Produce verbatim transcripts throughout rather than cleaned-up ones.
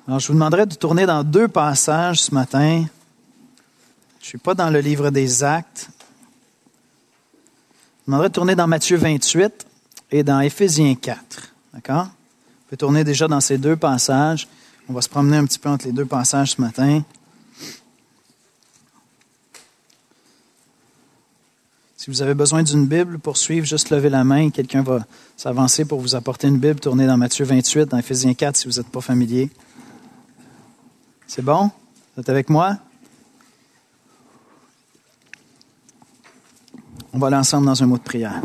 Alors, je vous demanderai de tourner dans deux passages ce matin. Je ne suis pas dans le livre des Actes. Je vous demanderai de tourner dans Matthieu vingt-huit et dans Éphésiens quatre. D'accord? Vous pouvez tourner déjà dans ces deux passages. On va se promener un petit peu entre les deux passages ce matin. Si vous avez besoin d'une Bible pour suivre, juste levez la main. Quelqu'un va s'avancer pour vous apporter une Bible. Tournez dans Matthieu vingt-huit, dans Éphésiens quatre si vous n'êtes pas familier. C'est bon? Vous êtes avec moi? On va aller ensemble dans un mot de prière.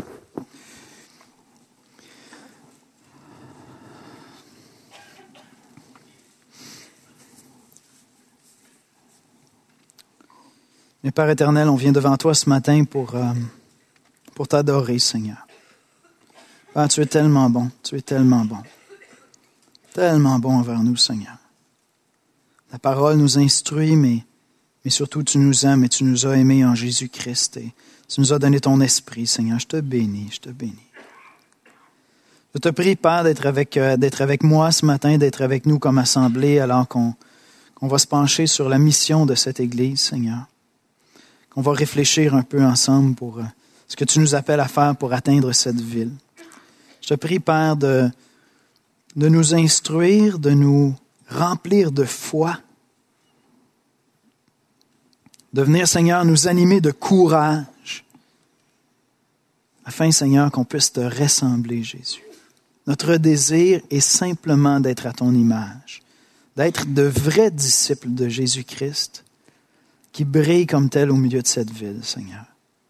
Mais Père éternel, on vient devant toi ce matin pour, euh, pour t'adorer, Seigneur. Père, tu es tellement bon, tu es tellement bon. Tellement bon envers nous, Seigneur. La parole nous instruit, mais, mais surtout tu nous aimes et tu nous as aimés en Jésus-Christ. Et tu nous as donné ton esprit, Seigneur. Je te bénis, je te bénis. Je te prie, Père, d'être avec, euh, d'être avec moi ce matin, d'être avec nous comme assemblée, alors qu'on, qu'on va se pencher sur la mission de cette Église, Seigneur. Qu'on va réfléchir un peu ensemble pour euh, ce que tu nous appelles à faire pour atteindre cette ville. Je te prie, Père, de, de nous instruire, de nous remplir de foi, de venir, Seigneur, nous animer de courage, afin, Seigneur, qu'on puisse te ressembler, Jésus. Notre désir est simplement d'être à ton image, d'être de vrais disciples de Jésus-Christ, qui brillent comme tels au milieu de cette ville, Seigneur.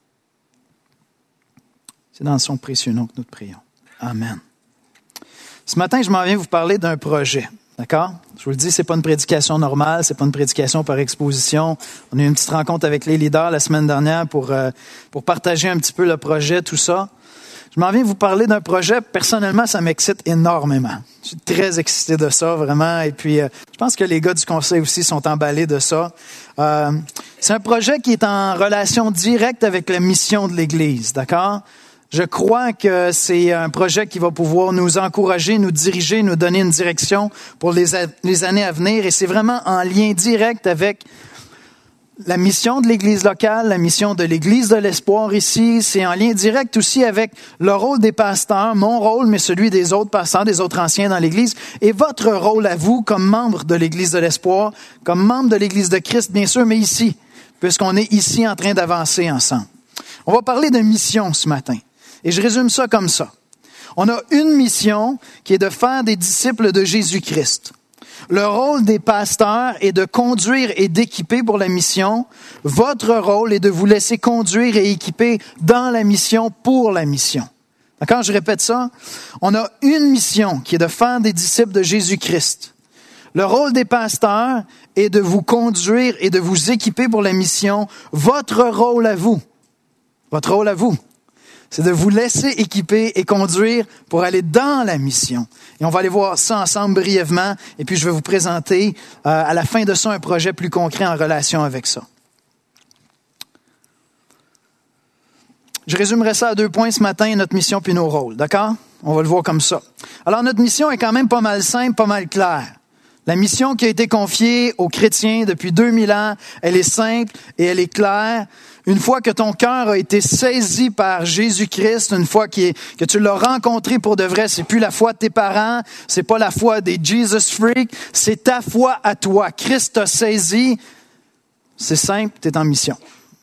C'est dans son précieux nom que nous te prions. Amen. Ce matin, je m'en viens vous parler d'un projet. D'accord? Je vous le dis, c'est pas une prédication normale, c'est pas une prédication par exposition. On a eu une petite rencontre avec les leaders la semaine dernière pour, euh, pour partager un petit peu le projet, tout ça. Je m'en viens vous parler d'un projet. Personnellement, ça m'excite énormément. Je suis très excité de ça, vraiment. Et puis, euh, je pense que les gars du conseil aussi sont emballés de ça. Euh, c'est un projet qui est en relation directe avec la mission de l'Église, d'accord? Je crois que c'est un projet qui va pouvoir nous encourager, nous diriger, nous donner une direction pour les, a- les années à venir. Et c'est vraiment en lien direct avec la mission de l'Église locale, la mission de l'Église de l'Espoir ici. C'est en lien direct aussi avec le rôle des pasteurs, mon rôle, mais celui des autres pasteurs, des autres anciens dans l'Église, et votre rôle à vous comme membre de l'Église de l'Espoir, comme membre de l'Église de Christ, bien sûr, mais ici, puisqu'on est ici en train d'avancer ensemble. On va parler de mission ce matin. Et je résume ça comme ça. On a une mission qui est de faire des disciples de Jésus-Christ. Le rôle des pasteurs est de conduire et d'équiper pour la mission. Votre rôle est de vous laisser conduire et équiper dans la mission pour la mission. D'accord? Je répète ça. On a une mission qui est de faire des disciples de Jésus-Christ. Le rôle des pasteurs est de vous conduire et de vous équiper pour la mission. Votre rôle à vous, votre rôle à vous, c'est de vous laisser équiper et conduire pour aller dans la mission. Et on va aller voir ça ensemble brièvement. Et puis, je vais vous présenter euh, à la fin de ça un projet plus concret en relation avec ça. Je résumerai ça à deux points ce matin, notre mission puis nos rôles. D'accord? On va le voir comme ça. Alors, notre mission est quand même pas mal simple, pas mal claire. La mission qui a été confiée aux chrétiens depuis deux mille ans, elle est simple et elle est claire. Une fois que ton cœur a été saisi par Jésus-Christ, une fois que tu l'as rencontré pour de vrai, c'est plus la foi de tes parents, c'est pas la foi des Jesus freaks, c'est ta foi à toi. Christ t'a saisi, c'est simple, tu es en mission.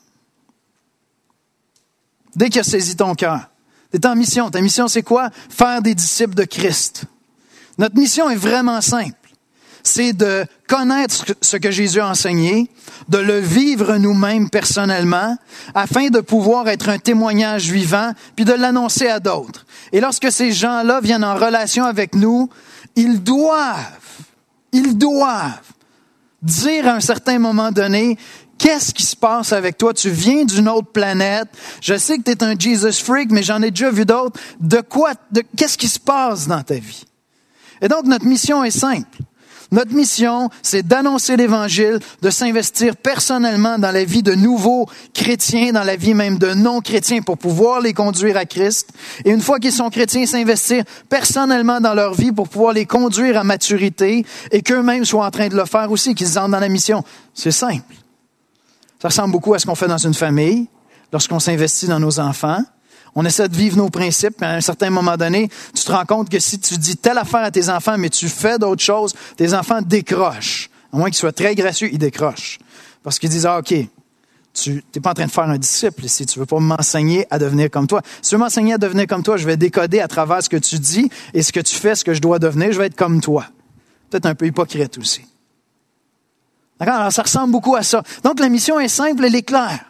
Dès qu'il a saisi ton cœur, tu es en mission. Ta mission, c'est quoi? Faire des disciples de Christ. Notre mission est vraiment simple. C'est de connaître ce que Jésus a enseigné, de le vivre nous-mêmes personnellement, afin de pouvoir être un témoignage vivant, puis de l'annoncer à d'autres. Et lorsque ces gens-là viennent en relation avec nous, ils doivent, ils doivent dire à un certain moment donné, qu'est-ce qui se passe avec toi? Tu viens d'une autre planète. Je sais que tu es un Jesus freak, mais j'en ai déjà vu d'autres. De quoi, de, qu'est-ce qui se passe dans ta vie? Et donc, notre mission est simple. Notre mission, c'est d'annoncer l'Évangile, de s'investir personnellement dans la vie de nouveaux chrétiens, dans la vie même de non-chrétiens pour pouvoir les conduire à Christ. Et une fois qu'ils sont chrétiens, s'investir personnellement dans leur vie pour pouvoir les conduire à maturité et qu'eux-mêmes soient en train de le faire aussi, qu'ils entrent dans la mission. C'est simple. Ça ressemble beaucoup à ce qu'on fait dans une famille, lorsqu'on s'investit dans nos enfants. On essaie de vivre nos principes, mais à un certain moment donné, tu te rends compte que si tu dis telle affaire à tes enfants, mais tu fais d'autres choses, tes enfants décrochent. À moins qu'ils soient très gracieux, ils décrochent. Parce qu'ils disent, ah, OK, tu n'es pas en train de faire un disciple ici, tu veux pas m'enseigner à devenir comme toi. Si tu veux m'enseigner à devenir comme toi, je vais décoder à travers ce que tu dis et ce que tu fais, ce que je dois devenir, je vais être comme toi. Peut-être un peu hypocrite aussi. D'accord? Alors, ça ressemble beaucoup à ça. Donc, la mission est simple, elle est claire.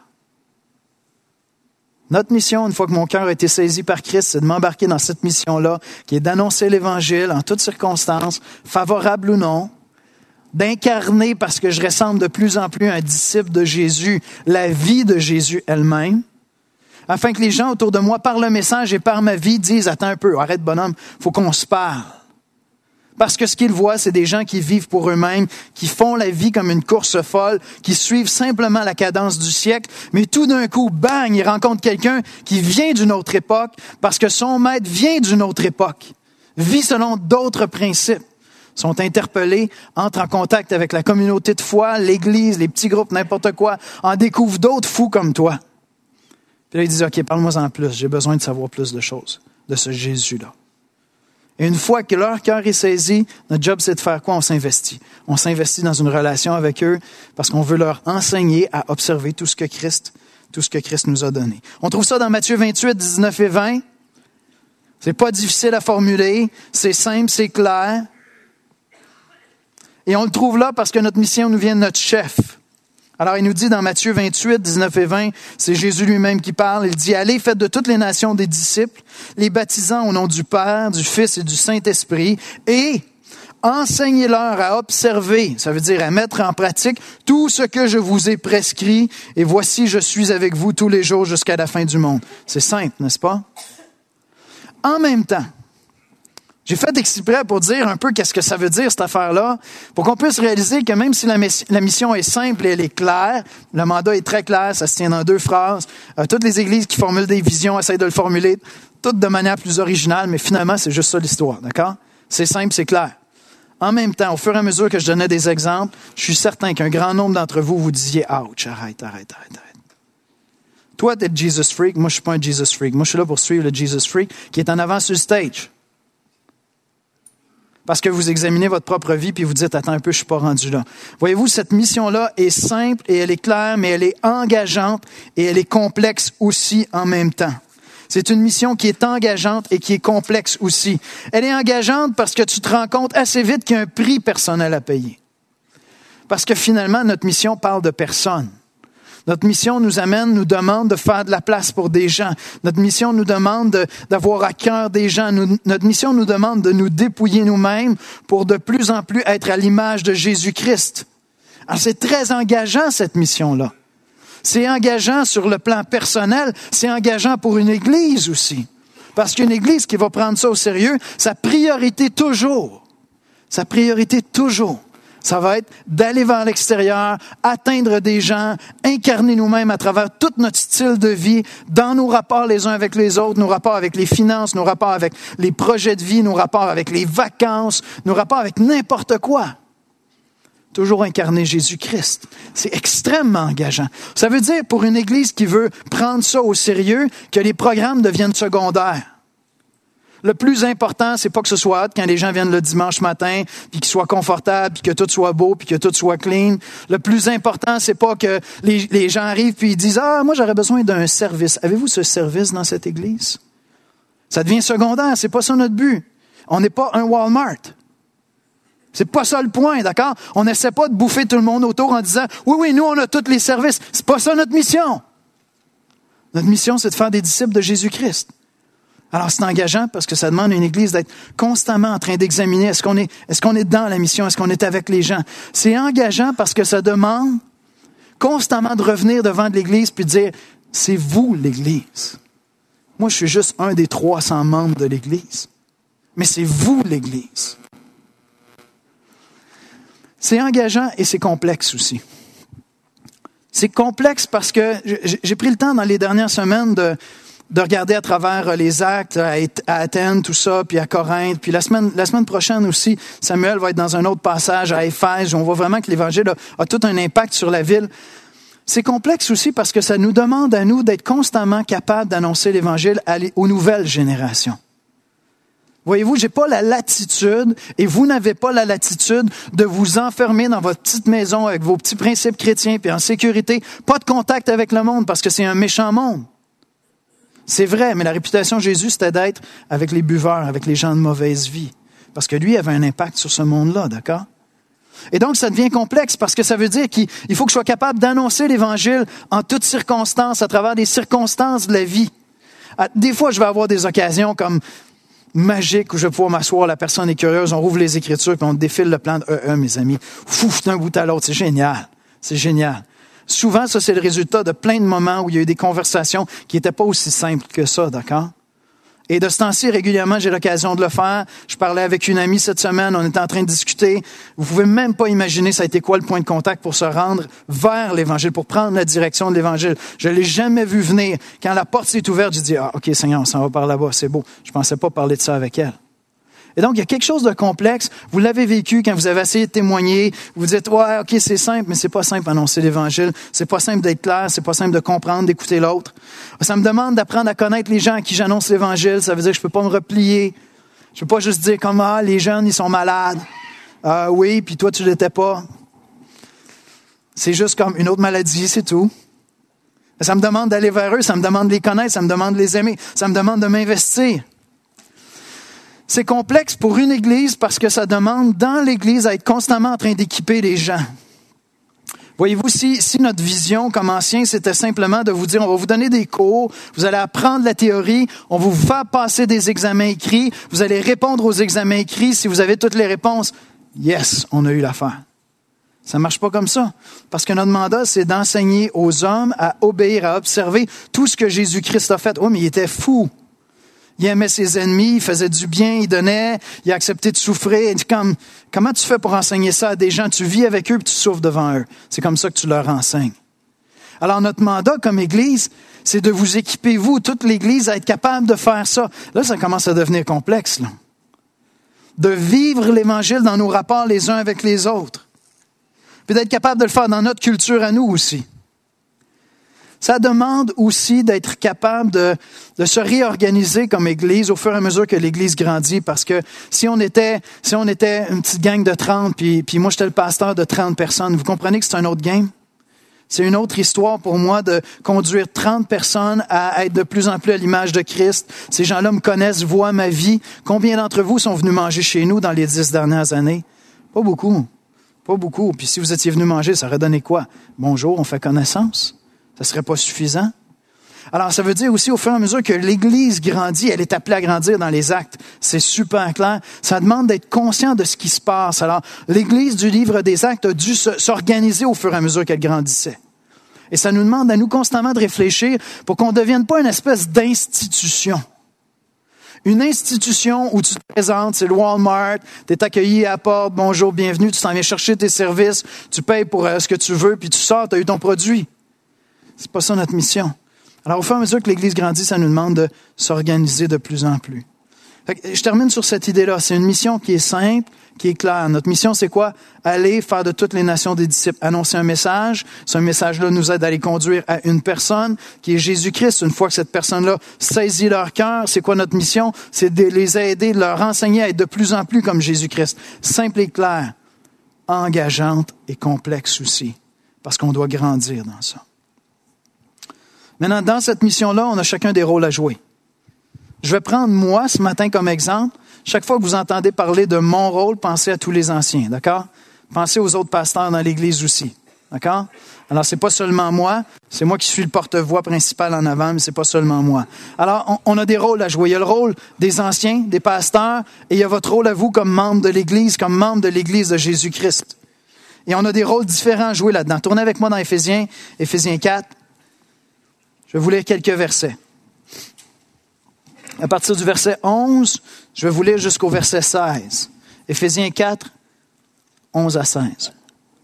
Notre mission, une fois que mon cœur a été saisi par Christ, c'est de m'embarquer dans cette mission-là, qui est d'annoncer l'Évangile en toutes circonstances, favorables ou non, d'incarner, parce que je ressemble de plus en plus à un disciple de Jésus, la vie de Jésus elle-même, afin que les gens autour de moi, par le message et par ma vie, disent, attends un peu, arrête bonhomme, faut qu'on se parle. Parce que ce qu'ils voient, c'est des gens qui vivent pour eux-mêmes, qui font la vie comme une course folle, qui suivent simplement la cadence du siècle, mais tout d'un coup, bang, ils rencontrent quelqu'un qui vient d'une autre époque, parce que son maître vient d'une autre époque, vit selon d'autres principes, sont interpellés, entrent en contact avec la communauté de foi, l'Église, les petits groupes, n'importe quoi, en découvrent d'autres fous comme toi. Puis là, ils disent, OK, parle-moi en plus, j'ai besoin de savoir plus de choses, de ce Jésus-là. Et une fois que leur cœur est saisi, notre job, c'est de faire quoi? On s'investit. On s'investit dans une relation avec eux parce qu'on veut leur enseigner à observer tout ce que Christ, tout ce que Christ nous a donné. On trouve ça dans Matthieu vingt-huit, dix-neuf et vingt. C'est pas difficile à formuler. C'est simple, c'est clair. Et on le trouve là parce que notre mission nous vient de notre chef. Alors, il nous dit dans Matthieu vingt-huit, dix-neuf et vingt, c'est Jésus lui-même qui parle. Il dit, « Allez, faites de toutes les nations des disciples, les baptisant au nom du Père, du Fils et du Saint-Esprit, et enseignez-leur à observer, ça veut dire à mettre en pratique, tout ce que je vous ai prescrit, et voici, je suis avec vous tous les jours jusqu'à la fin du monde. » C'est simple, n'est-ce pas? En même temps, j'ai fait exprès pour dire un peu qu'est-ce que ça veut dire, cette affaire-là, pour qu'on puisse réaliser que même si la, miss- la mission est simple et elle est claire, le mandat est très clair, ça se tient dans deux phrases, euh, toutes les églises qui formulent des visions essayent de le formuler, toutes de manière plus originale, mais finalement, c'est juste ça l'histoire, d'accord? C'est simple, c'est clair. En même temps, au fur et à mesure que je donnais des exemples, je suis certain qu'un grand nombre d'entre vous, vous disiez « Ouch, arrête, arrête, arrête, arrête. » Toi, t'es le Jesus Freak, moi, je suis pas un Jesus Freak. Moi, je suis là pour suivre le Jesus Freak qui est en avant sur le stage. Parce que vous examinez votre propre vie puis vous dites, attends un peu, je suis pas rendu là. Voyez-vous, cette mission-là est simple et elle est claire, mais elle est engageante et elle est complexe aussi en même temps. C'est une mission qui est engageante et qui est complexe aussi. Elle est engageante parce que tu te rends compte assez vite qu'il y a un prix personnel à payer. Parce que finalement, notre mission parle de personnes. Notre mission nous amène, nous demande de faire de la place pour des gens. Notre mission nous demande de, d'avoir à cœur des gens. Nous, notre mission nous demande de nous dépouiller nous-mêmes pour de plus en plus être à l'image de Jésus-Christ. Alors c'est très engageant cette mission-là. C'est engageant sur le plan personnel, c'est engageant pour une église aussi. Parce qu'une église qui va prendre ça au sérieux, sa priorité toujours, sa priorité toujours, ça va être d'aller vers l'extérieur, atteindre des gens, incarner nous-mêmes à travers tout notre style de vie, dans nos rapports les uns avec les autres, nos rapports avec les finances, nos rapports avec les projets de vie, nos rapports avec les vacances, nos rapports avec n'importe quoi. Toujours incarner Jésus-Christ. C'est extrêmement engageant. Ça veut dire, pour une église qui veut prendre ça au sérieux, que les programmes deviennent secondaires. Le plus important, c'est pas que ce soit hot quand les gens viennent le dimanche matin, puis qu'ils soient confortables, puis que tout soit beau, puis que tout soit clean. Le plus important, c'est pas que les, les gens arrivent puis ils disent « Ah, moi, j'aurais besoin d'un service. » Avez-vous ce service dans cette église? Ça devient secondaire, c'est pas ça notre but. On n'est pas un Walmart. C'est pas ça le point, d'accord? On n'essaie pas de bouffer tout le monde autour en disant « Oui, oui, nous, on a tous les services. » C'est pas ça notre mission. Notre mission, c'est de faire des disciples de Jésus-Christ. Alors, c'est engageant parce que ça demande à une église d'être constamment en train d'examiner est-ce qu'on est, est-ce qu'on est dans la mission, est-ce qu'on est avec les gens. C'est engageant parce que ça demande constamment de revenir devant de l'église puis de dire, c'est vous l'église. Moi, je suis juste un des trois cents membres de l'église. Mais c'est vous l'église. C'est engageant et c'est complexe aussi. C'est complexe parce que j'ai pris le temps dans les dernières semaines de, de regarder à travers les Actes, à, à Athènes, tout ça, puis à Corinthe. Puis la semaine, la semaine prochaine aussi, Samuel va être dans un autre passage à Éphèse. On voit vraiment que l'Évangile a, a tout un impact sur la ville. C'est complexe aussi parce que ça nous demande à nous d'être constamment capables d'annoncer l'Évangile aux nouvelles générations. Voyez-vous, j'ai pas la latitude, et vous n'avez pas la latitude de vous enfermer dans votre petite maison avec vos petits principes chrétiens, puis en sécurité, pas de contact avec le monde parce que c'est un méchant monde. C'est vrai, mais la réputation de Jésus, c'était d'être avec les buveurs, avec les gens de mauvaise vie. Parce que lui avait un impact sur ce monde-là, d'accord? Et donc, ça devient complexe parce que ça veut dire qu'il faut que je sois capable d'annoncer l'Évangile en toutes circonstances, à travers des circonstances de la vie. Des fois, je vais avoir des occasions comme magiques où je vais pouvoir m'asseoir, la personne est curieuse, on rouvre les Écritures puis on défile le plan de E E, mes amis. Fouf, d'un bout à l'autre, c'est génial. C'est génial. Souvent, ça, c'est le résultat de plein de moments où il y a eu des conversations qui n'étaient pas aussi simples que ça, d'accord? Et de ce temps-ci, régulièrement, j'ai l'occasion de le faire. Je parlais avec une amie cette semaine, on était en train de discuter. Vous pouvez même pas imaginer ça a été quoi le point de contact pour se rendre vers l'Évangile, pour prendre la direction de l'Évangile. Je l'ai jamais vu venir. Quand la porte s'est ouverte, j'ai dit, ah, OK, Seigneur, on s'en va par là-bas, c'est beau. Je pensais pas parler de ça avec elle. Et donc, il y a quelque chose de complexe. Vous l'avez vécu quand vous avez essayé de témoigner. Vous dites, ouais, OK, c'est simple, mais c'est pas simple d'annoncer l'Évangile. C'est pas simple d'être clair. C'est pas simple de comprendre, d'écouter l'autre. Ça me demande d'apprendre à connaître les gens à qui j'annonce l'Évangile. Ça veut dire que je peux pas me replier. Je peux pas juste dire comme, ah, les jeunes, ils sont malades. Ah, oui, puis toi, tu l'étais pas. C'est juste comme une autre maladie, c'est tout. Ça me demande d'aller vers eux. Ça me demande de les connaître. Ça me demande de les aimer. Ça me demande de m'investir. C'est complexe pour une Église parce que ça demande dans l'Église à être constamment en train d'équiper les gens. Voyez-vous, si, si notre vision comme ancien, c'était simplement de vous dire, on va vous donner des cours, vous allez apprendre la théorie, on va vous faire passer des examens écrits, vous allez répondre aux examens écrits, si vous avez toutes les réponses, yes, on a eu l'affaire. Ça marche pas comme ça. Parce que notre mandat, c'est d'enseigner aux hommes à obéir, à observer tout ce que Jésus-Christ a fait. Oui, mais il était fou. Il aimait ses ennemis, il faisait du bien, il donnait, il a accepté de souffrir. Il dit comme, comment tu fais pour enseigner ça à des gens? Tu vis avec eux et tu souffres devant eux. C'est comme ça que tu leur enseignes. Alors, notre mandat comme Église, c'est de vous équiper, vous, toute l'Église, à être capable de faire ça. Là, ça commence à devenir complexe, là. De vivre l'Évangile dans nos rapports les uns avec les autres. Puis d'être capable de le faire dans notre culture à nous aussi. Ça demande aussi d'être capable de, de se réorganiser comme Église au fur et à mesure que l'Église grandit. Parce que si on était, si on était une petite gang de trente, puis, puis moi j'étais le pasteur de trente personnes, vous comprenez que c'est un autre game? C'est une autre histoire pour moi de conduire trente personnes à être de plus en plus à l'image de Christ. Ces gens-là me connaissent, voient ma vie. Combien d'entre vous sont venus manger chez nous dans les dix dernières années? Pas beaucoup. Pas beaucoup. Puis si vous étiez venus manger, ça aurait donné quoi? Bonjour, on fait connaissance. Ça serait pas suffisant. Alors, ça veut dire aussi, au fur et à mesure que l'Église grandit, elle est appelée à grandir dans les actes. C'est super clair. Ça demande d'être conscient de ce qui se passe. Alors, l'Église du livre des Actes a dû s'organiser au fur et à mesure qu'elle grandissait. Et ça nous demande à nous constamment de réfléchir pour qu'on ne devienne pas une espèce d'institution. Une institution où tu te présentes, c'est le Walmart, tu es accueilli à la porte, bonjour, bienvenue, tu t'en viens chercher tes services, tu payes pour ce que tu veux, puis tu sors, tu as eu ton produit. C'est pas ça notre mission. Alors, au fur et à mesure que l'Église grandit, ça nous demande de s'organiser de plus en plus. Fait que je termine sur cette idée-là. C'est une mission qui est simple, qui est claire. Notre mission, c'est quoi? Aller faire de toutes les nations des disciples, annoncer un message. Ce message-là nous aide à les conduire à une personne qui est Jésus-Christ. Une fois que cette personne-là saisit leur cœur, c'est quoi notre mission? C'est de les aider, de leur enseigner à être de plus en plus comme Jésus-Christ. Simple et clair, engageante et complexe aussi, parce qu'on doit grandir dans ça. Maintenant, dans cette mission-là, on a chacun des rôles à jouer. Je vais prendre moi ce matin comme exemple. Chaque fois que vous entendez parler de mon rôle, pensez à tous les anciens, d'accord? Pensez aux autres pasteurs dans l'Église aussi, d'accord? Alors, c'est pas seulement moi, c'est moi qui suis le porte-voix principal en avant, mais c'est pas seulement moi. Alors, on, on a des rôles à jouer. Il y a le rôle des anciens, des pasteurs, et il y a votre rôle à vous comme membre de l'Église, comme membre de l'Église de Jésus-Christ. Et on a des rôles différents à jouer là-dedans. Tournez avec moi dans Éphésiens, Éphésiens quatre. Je vais vous lire quelques versets. À partir du verset onze, je vais vous lire jusqu'au verset seize. Éphésiens quatre, onze à seize.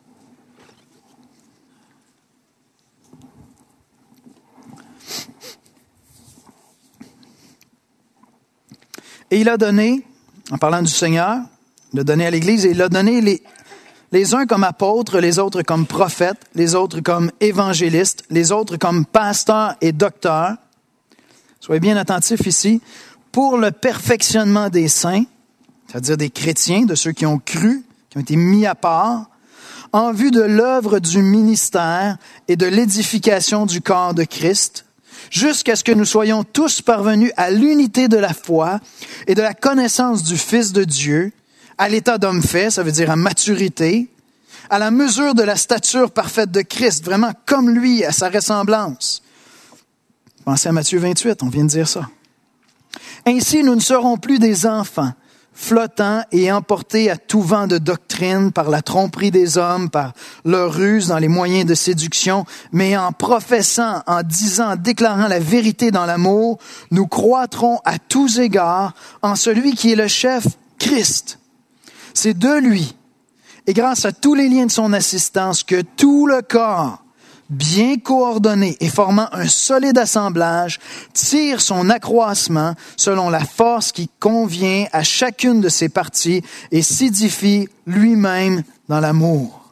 Et il a donné, en parlant du Seigneur, il a donné à l'Église, et il a donné les, les uns comme apôtres, les autres comme prophètes, les autres comme évangélistes, les autres comme pasteurs et docteurs. Soyez bien attentifs ici. Pour le perfectionnement des saints, c'est-à-dire des chrétiens, de ceux qui ont cru, qui ont été mis à part, en vue de l'œuvre du ministère et de l'édification du corps de Christ, jusqu'à ce que nous soyons tous parvenus à l'unité de la foi et de la connaissance du Fils de Dieu, à l'état d'homme fait, ça veut dire à maturité, à la mesure de la stature parfaite de Christ, vraiment comme lui, à sa ressemblance. Pensez à Matthieu vingt-huit, on vient de dire ça. Ainsi, nous ne serons plus des enfants, flottants et emportés à tout vent de doctrine par la tromperie des hommes, par leur ruse dans les moyens de séduction, mais en professant, en disant, en déclarant la vérité dans l'amour, nous croîtrons à tous égards en celui qui est le chef, Christ. C'est de lui, et grâce à tous les liens de son assistance, que tout le corps, bien coordonné et formant un solide assemblage, tire son accroissement selon la force qui convient à chacune de ses parties et s'édifie lui-même dans l'amour.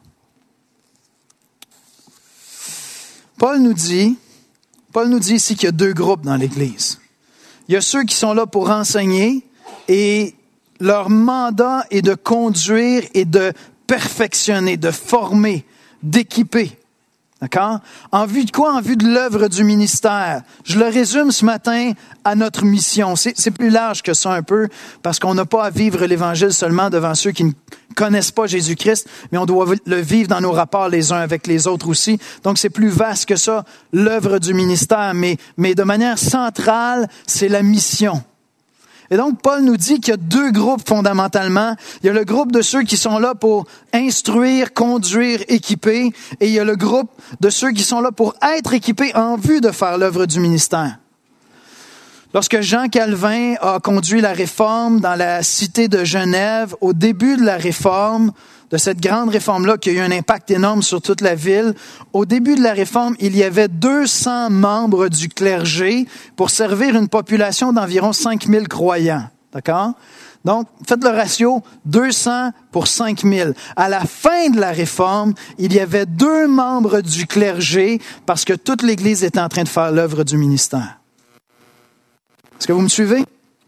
Paul nous dit, Paul nous dit ici qu'il y a deux groupes dans l'Église. Il y a ceux qui sont là pour enseigner et leur mandat est de conduire et de perfectionner, de former, d'équiper. D'accord? En vue de quoi? En vue de l'œuvre du ministère. Je le résume ce matin à notre mission. C'est, c'est plus large que ça un peu, parce qu'on n'a pas à vivre l'Évangile seulement devant ceux qui ne connaissent pas Jésus-Christ, mais on doit le vivre dans nos rapports les uns avec les autres aussi. Donc c'est plus vaste que ça, l'œuvre du ministère, mais, mais de manière centrale, c'est la mission. Et donc, Paul nous dit qu'il y a deux groupes fondamentalement. Il y a le groupe de ceux qui sont là pour instruire, conduire, équiper. Et il y a le groupe de ceux qui sont là pour être équipés en vue de faire l'œuvre du ministère. Lorsque Jean Calvin a conduit la réforme dans la cité de Genève, au début de la réforme, de cette grande réforme-là qui a eu un impact énorme sur toute la ville, au début de la réforme, il y avait deux cents membres du clergé pour servir une population d'environ cinq mille croyants. D'accord? Donc, faites le ratio, deux cents pour cinq mille. À la fin de la réforme, il y avait deux membres du clergé parce que toute l'Église était en train de faire l'œuvre du ministère. Est-ce que vous me suivez?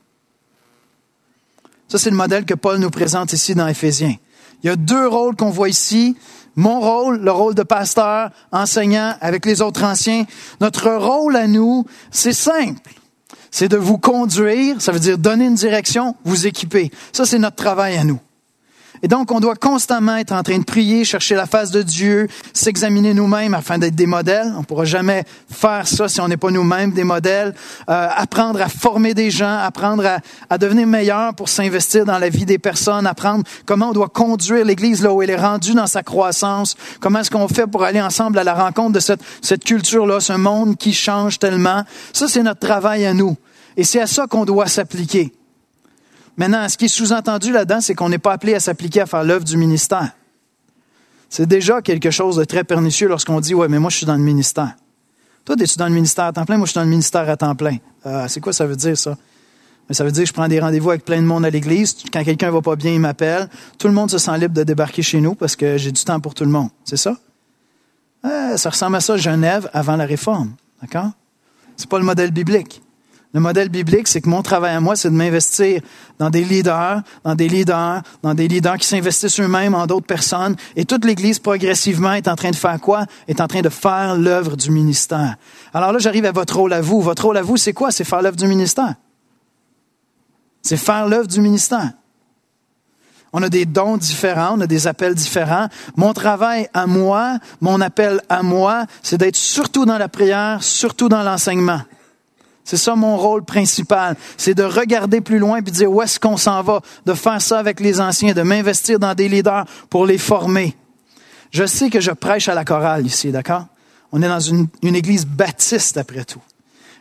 Ça, c'est le modèle que Paul nous présente ici dans Éphésiens. Il y a deux rôles qu'on voit ici. Mon rôle, le rôle de pasteur, enseignant avec les autres anciens. Notre rôle à nous, c'est simple. C'est de vous conduire, ça veut dire donner une direction, vous équiper. Ça, c'est notre travail à nous. Et donc, on doit constamment être en train de prier, chercher la face de Dieu, s'examiner nous-mêmes afin d'être des modèles. On ne pourra jamais faire ça si on n'est pas nous-mêmes des modèles. Euh, apprendre à former des gens, apprendre à, à devenir meilleur pour s'investir dans la vie des personnes, apprendre comment on doit conduire l'Église là où elle est rendue dans sa croissance, comment est-ce qu'on fait pour aller ensemble à la rencontre de cette, cette culture-là, ce monde qui change tellement. Ça, c'est notre travail à nous. Et c'est à ça qu'on doit s'appliquer. Maintenant, ce qui est sous-entendu là-dedans, c'est qu'on n'est pas appelé à s'appliquer à faire l'œuvre du ministère. C'est déjà quelque chose de très pernicieux lorsqu'on dit « Ouais, mais moi, je suis dans le ministère. » Toi, es-tu dans le ministère à temps plein? Moi, je suis dans le ministère à temps plein. Euh, c'est quoi ça veut dire, ça? Mais ça veut dire que je prends des rendez-vous avec plein de monde à l'église. Quand quelqu'un va pas bien, il m'appelle. Tout le monde se sent libre de débarquer chez nous parce que j'ai du temps pour tout le monde. C'est ça? Euh, ça ressemble à ça, Genève, avant la Réforme. D'accord? C'est pas le modèle biblique. Le modèle biblique, c'est que mon travail à moi, c'est de m'investir dans des leaders, dans des leaders, dans des leaders qui s'investissent eux-mêmes en d'autres personnes. Et toute l'Église, progressivement, est en train de faire quoi? Est en train de faire l'œuvre du ministère. Alors là, j'arrive à votre rôle à vous. Votre rôle à vous, c'est quoi? C'est faire l'œuvre du ministère. C'est faire l'œuvre du ministère. On a des dons différents, on a des appels différents. Mon travail à moi, mon appel à moi, c'est d'être surtout dans la prière, surtout dans l'enseignement. C'est ça mon rôle principal. C'est de regarder plus loin et de dire où est-ce qu'on s'en va, de faire ça avec les anciens, de m'investir dans des leaders pour les former. Je sais que je prêche à la chorale ici, d'accord? On est dans une, une église baptiste après tout.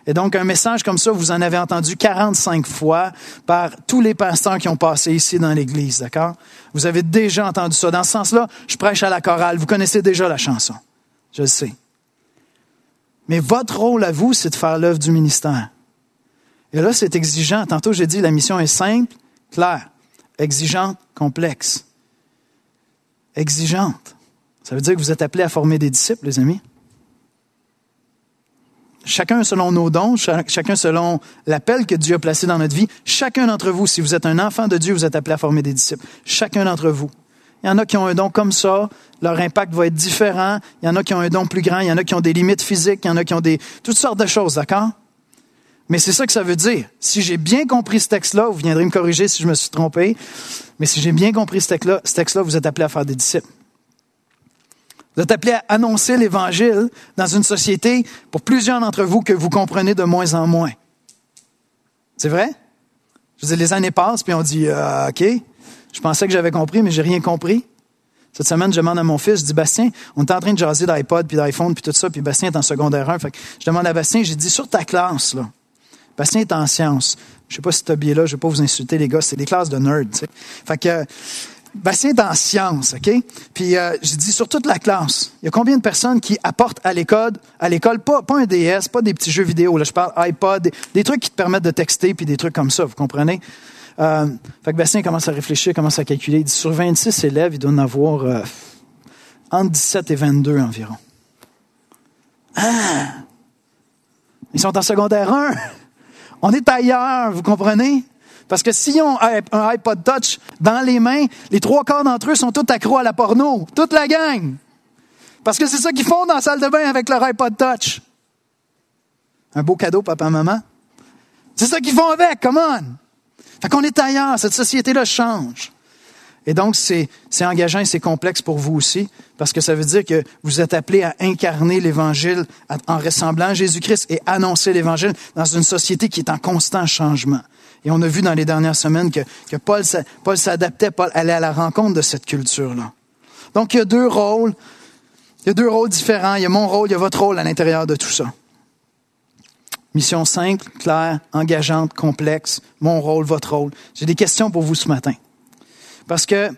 Et donc, un message comme ça, vous en avez entendu quarante-cinq fois par tous les pasteurs qui ont passé ici dans l'Église, d'accord? Vous avez déjà entendu ça. Dans ce sens-là, je prêche à la chorale. Vous connaissez déjà la chanson. Je le sais. Mais votre rôle à vous, c'est de faire l'œuvre du ministère. Et là, c'est exigeant. Tantôt, j'ai dit, la mission est simple, claire, exigeante, complexe. Exigeante. Ça veut dire que vous êtes appelés à former des disciples, les amis. Chacun selon nos dons, chacun selon l'appel que Dieu a placé dans notre vie. Chacun d'entre vous, si vous êtes un enfant de Dieu, vous êtes appelé à former des disciples. Chacun d'entre vous. Il y en a qui ont un don comme ça, leur impact va être différent. Il y en a qui ont un don plus grand, il y en a qui ont des limites physiques, il y en a qui ont des toutes sortes de choses, d'accord? Mais c'est ça que ça veut dire. Si j'ai bien compris ce texte-là, vous viendrez me corriger si je me suis trompé, mais si j'ai bien compris ce texte-là, ce texte-là, vous êtes appelé à faire des disciples. Vous êtes appelés à annoncer l'Évangile dans une société, pour plusieurs d'entre vous, que vous comprenez de moins en moins. C'est vrai? Je veux dire, les années passent, puis on dit euh, « OK, je pensais que j'avais compris, mais j'ai rien compris. » Cette semaine, je demande à mon fils, je dis « Bastien, on est en train de jaser d'iPod, puis d'iPhone, puis tout ça, puis Bastien est en secondaire un. » Fait que je demande à Bastien, j'ai dit « Sur ta classe, là, Bastien est en sciences. Je sais pas si tu as bien là, je vais pas vous insulter, les gars, c'est des classes de nerds, tu sais. Fait que... Bastien est en sciences, OK? Puis euh, j'ai dit sur toute la classe, il y a combien de personnes qui apportent à l'école, à l'école pas, pas un D S, pas des petits jeux vidéo, là je parle iPod, des, des trucs qui te permettent de texter puis des trucs comme ça, vous comprenez? Euh, fait que Bastien commence à réfléchir, commence à calculer. Il dit sur vingt-six élèves, il doit en avoir euh, entre dix-sept et vingt-deux environ. Ah! Ils sont en secondaire un. On est ailleurs, vous comprenez? Parce que s'ils ont un iPod Touch dans les mains, les trois quarts d'entre eux sont tous accros à la porno. Toute la gang. Parce que c'est ça qu'ils font dans la salle de bain avec leur iPod Touch. Un beau cadeau, papa, maman. C'est ça qu'ils font avec, come on. Fait qu'on est ailleurs, cette société-là change. Et donc, c'est, c'est engageant et c'est complexe pour vous aussi, parce que ça veut dire que vous êtes appelés à incarner l'Évangile en ressemblant à Jésus-Christ et annoncer l'Évangile dans une société qui est en constant changement. Et on a vu dans les dernières semaines que, que Paul, Paul s'adaptait, Paul allait à la rencontre de cette culture-là. Donc, il y a deux rôles. Il y a deux rôles différents. Il y a mon rôle, il y a votre rôle à l'intérieur de tout ça. Mission simple, claire, engageante, complexe. Mon rôle, votre rôle. J'ai des questions pour vous ce matin. Parce que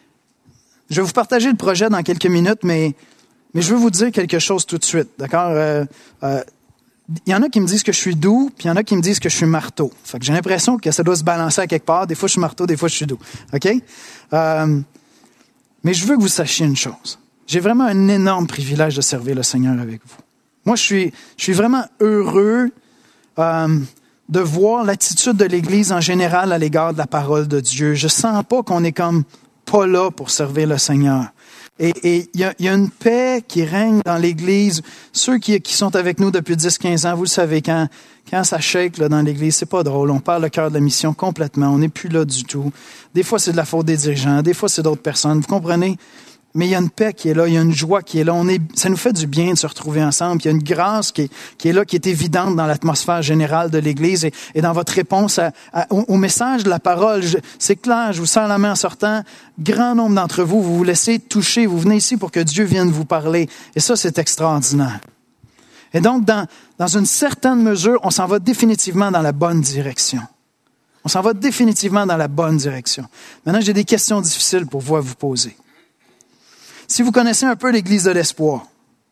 je vais vous partager le projet dans quelques minutes, mais, mais je veux vous dire quelque chose tout de suite. D'accord? Euh, euh, Il y en a qui me disent que je suis doux, puis il y en a qui me disent que je suis marteau. Fait que j'ai l'impression que ça doit se balancer à quelque part. Des fois, je suis marteau, des fois, je suis doux. OK? Euh, mais je veux que vous sachiez une chose. J'ai vraiment un énorme privilège de servir le Seigneur avec vous. Moi, je suis, je suis vraiment heureux euh, de voir l'attitude de l'Église en général à l'égard de la parole de Dieu. Je sens pas qu'on est comme pas là pour servir le Seigneur. Et il y a, y a une paix qui règne dans l'Église. Ceux qui, qui sont avec nous depuis dix quinze ans, vous le savez, quand, quand ça shake là, dans l'Église, c'est pas drôle. On perd le cœur de la mission complètement. On n'est plus là du tout. Des fois, c'est de la faute des dirigeants. Des fois, c'est d'autres personnes. Vous comprenez? Mais il y a une paix qui est là. Il y a une joie qui est là. On est, ça nous fait du bien de se retrouver ensemble. Il y a une grâce qui est, qui est là, qui est évidente dans l'atmosphère générale de l'Église et, et dans votre réponse à, à, au, au message de la parole. Je, c'est clair, je vous sers la main en sortant. Grand nombre d'entre vous, vous vous laissez toucher. Vous venez ici pour que Dieu vienne vous parler. Et ça, c'est extraordinaire. Et donc, dans, dans une certaine mesure, on s'en va définitivement dans la bonne direction. On s'en va définitivement dans la bonne direction. Maintenant, j'ai des questions difficiles pour vous à vous poser. Si vous connaissez un peu l'Église de l'Espoir,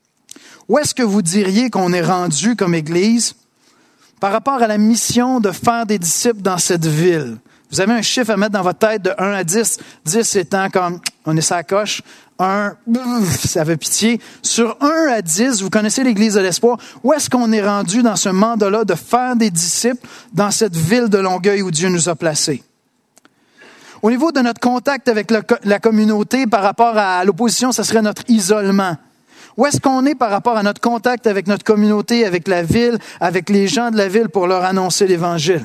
où est-ce que vous diriez qu'on est rendu comme Église par rapport à la mission de faire des disciples dans cette ville? Vous avez un chiffre à mettre dans votre tête de un à dix. dix étant comme, on est sur la coche. un, ça fait pitié. Sur un à dix, vous connaissez l'Église de l'Espoir. Où est-ce qu'on est rendu dans ce mandat-là de faire des disciples dans cette ville de Longueuil où Dieu nous a placés? Au niveau de notre contact avec le, la communauté par rapport à l'opposition, ce serait notre isolement. Où est-ce qu'on est par rapport à notre contact avec notre communauté, avec la ville, avec les gens de la ville pour leur annoncer l'Évangile?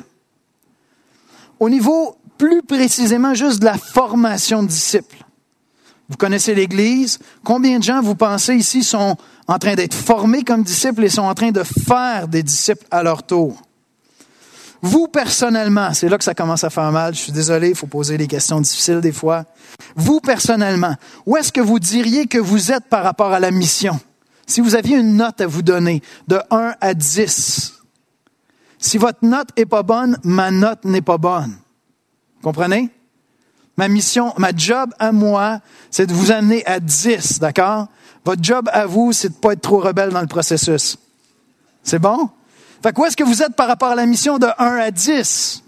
Au niveau plus précisément juste de la formation de disciples. Vous connaissez l'Église. Combien de gens, vous pensez, ici sont en train d'être formés comme disciples et sont en train de faire des disciples à leur tour? Vous, personnellement, c'est là que ça commence à faire mal. Je suis désolé, il faut poser des questions difficiles des fois. Vous, personnellement, où est-ce que vous diriez que vous êtes par rapport à la mission? Si vous aviez une note à vous donner de un à dix, Si votre note est pas bonne, ma note n'est pas bonne. Vous comprenez? Ma mission, ma job à moi, c'est de vous amener à dix, d'accord? Votre job à vous, c'est de pas être trop rebelle dans le processus. C'est bon? Fait que où est-ce que vous êtes par rapport à la mission de un à dix?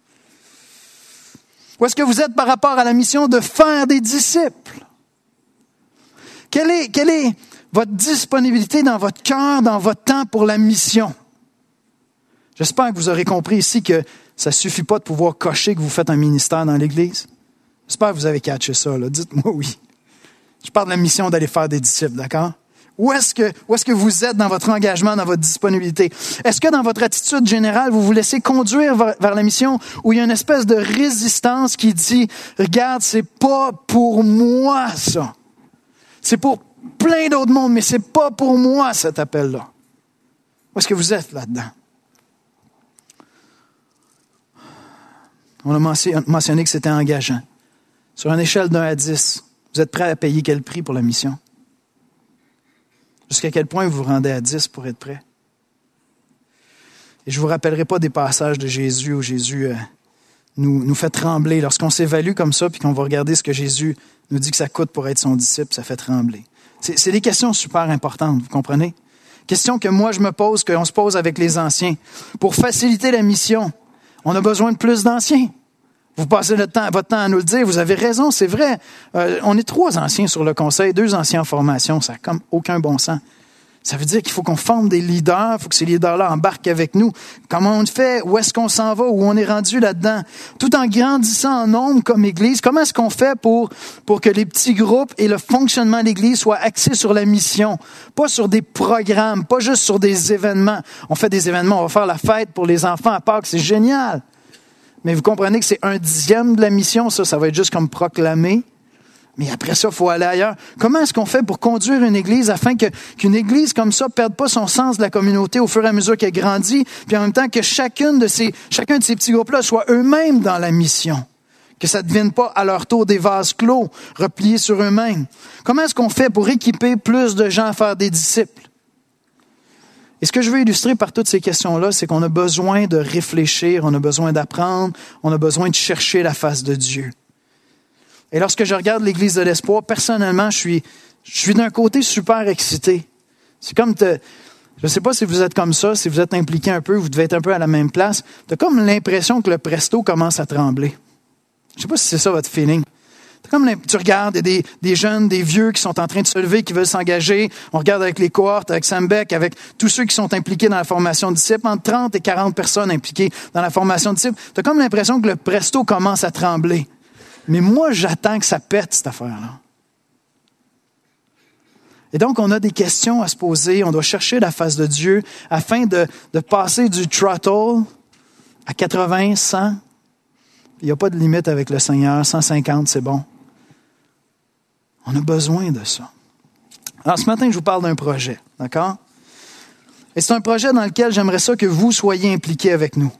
Où est-ce que vous êtes par rapport à la mission de faire des disciples? Quelle est, quelle est votre disponibilité dans votre cœur, dans votre temps pour la mission? J'espère que vous aurez compris ici que ça ne suffit pas de pouvoir cocher que vous faites un ministère dans l'Église. J'espère que vous avez catché ça, là. Dites-moi oui. Je parle de la mission d'aller faire des disciples, d'accord? Où est-ce que, où est-ce que vous êtes dans votre engagement, dans votre disponibilité? Est-ce que dans votre attitude générale, vous vous laissez conduire vers, vers la mission où il y a une espèce de résistance qui dit, regarde, c'est pas pour moi, ça. C'est pour plein d'autres mondes, mais c'est pas pour moi, cet appel-là. Où est-ce que vous êtes là-dedans? On a mentionné que c'était engageant. Sur une échelle d'un à dix, vous êtes prêt à payer quel prix pour la mission? Jusqu'à quel point vous vous rendez à dix pour être prêt? Et je ne vous rappellerai pas des passages de Jésus où Jésus euh, nous, nous fait trembler. Lorsqu'on s'évalue comme ça, puis qu'on va regarder ce que Jésus nous dit que ça coûte pour être son disciple, ça fait trembler. C'est, c'est des questions super importantes, vous comprenez? Questions que moi je me pose, qu'on se pose avec les anciens. Pour faciliter la mission, on a besoin de plus d'anciens. Vous passez le temps, votre temps à nous le dire. Vous avez raison, c'est vrai. Euh, on est trois anciens sur le conseil, deux anciens en formation. Ça n'a comme aucun bon sens. Ça veut dire qu'il faut qu'on forme des leaders. Il faut que ces leaders-là embarquent avec nous. Comment on le fait? Où est-ce qu'on s'en va? Où on est rendu là-dedans? Tout en grandissant en nombre comme Église, comment est-ce qu'on fait pour, pour que les petits groupes et le fonctionnement de l'Église soient axés sur la mission? Pas sur des programmes, pas juste sur des événements. On fait des événements, on va faire la fête pour les enfants à Pâques, c'est génial. Mais vous comprenez que c'est un dixième de la mission, ça, ça va être juste comme proclamé. Mais après ça, il faut aller ailleurs. Comment est-ce qu'on fait pour conduire une église afin que, qu'une église comme ça ne perde pas son sens de la communauté au fur et à mesure qu'elle grandit, puis en même temps que chacune de ces, chacun de ces petits groupes-là soit eux-mêmes dans la mission? Que ça ne devienne pas à leur tour des vases clos, repliés sur eux-mêmes. Comment est-ce qu'on fait pour équiper plus de gens à faire des disciples? Et ce que je veux illustrer par toutes ces questions-là, c'est qu'on a besoin de réfléchir, on a besoin d'apprendre, on a besoin de chercher la face de Dieu. Et lorsque je regarde l'Église de l'Espoir, personnellement, je suis, je suis d'un côté super excité. C'est comme, te, je ne sais pas si vous êtes comme ça, si vous êtes impliqué un peu, vous devez être un peu à la même place. Tu as comme l'impression que le presto commence à trembler. Je ne sais pas si c'est ça votre feeling. Comme tu regardes, il y a des, des jeunes, des vieux qui sont en train de se lever, qui veulent s'engager. On regarde avec les cohortes, avec Sam Beck, avec tous ceux qui sont impliqués dans la formation de disciples, entre trente et quarante personnes impliquées dans la formation de disciples. Tu as comme l'impression que le presto commence à trembler. Mais moi, j'attends que ça pète, cette affaire-là. Et donc, on a des questions à se poser. On doit chercher la face de Dieu afin de, de passer du throttle à quatre-vingts, cent. Il n'y a pas de limite avec le Seigneur. cent cinquante, c'est bon. On a besoin de ça. Alors, ce matin, je vous parle d'un projet, d'accord? Et c'est un projet dans lequel j'aimerais ça que vous soyez impliqués avec nous.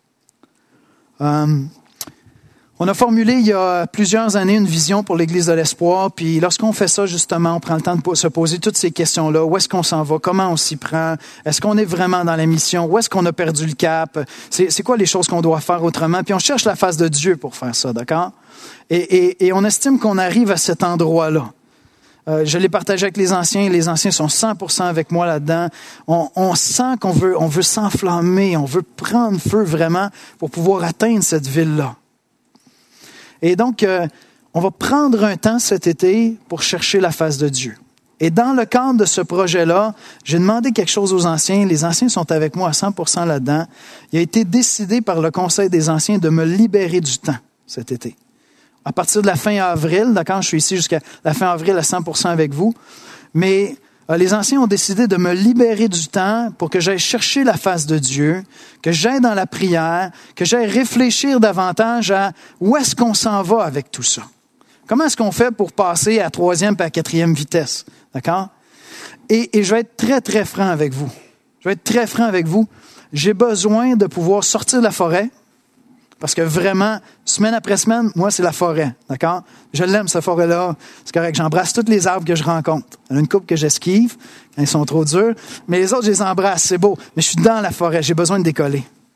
Euh, on a formulé il y a plusieurs années une vision pour l'Église de l'Espoir, puis lorsqu'on fait ça, justement, on prend le temps de se poser toutes ces questions-là. Où est-ce qu'on s'en va? Comment on s'y prend? Est-ce qu'on est vraiment dans la mission? Où est-ce qu'on a perdu le cap? C'est, c'est quoi les choses qu'on doit faire autrement? Puis on cherche la face de Dieu pour faire ça, d'accord? Et, et, et on estime qu'on arrive à cet endroit-là. Euh, je l'ai partagé avec les anciens. Les anciens sont cent pour cent avec moi là-dedans. On, on sent qu'on veut, on veut s'enflammer, on veut prendre feu vraiment pour pouvoir atteindre cette ville-là. Et donc, euh, on va prendre un temps cet été pour chercher la face de Dieu. Et dans le cadre de ce projet-là, j'ai demandé quelque chose aux anciens. Les anciens sont avec moi à cent pour cent là-dedans. Il a été décidé par le Conseil des anciens de me libérer du temps cet été. À partir de la fin avril, d'accord, je suis ici jusqu'à la fin avril à cent pour cent avec vous, mais euh, les anciens ont décidé de me libérer du temps pour que j'aille chercher la face de Dieu, que j'aille dans la prière, que j'aille réfléchir davantage à où est-ce qu'on s'en va avec tout ça. Comment est-ce qu'on fait pour passer à troisième et à quatrième vitesse, d'accord? Et, et je vais être très, très franc avec vous. Je vais être très franc avec vous. J'ai besoin de pouvoir sortir de la forêt, parce que vraiment, semaine après semaine, moi, c'est la forêt, d'accord? Je l'aime, cette forêt-là. C'est correct, j'embrasse tous les arbres que je rencontre. Il y en a une couple que j'esquive, quand ils sont trop durs, mais les autres, je les embrasse, c'est beau. Mais je suis dans la forêt, j'ai besoin de décoller.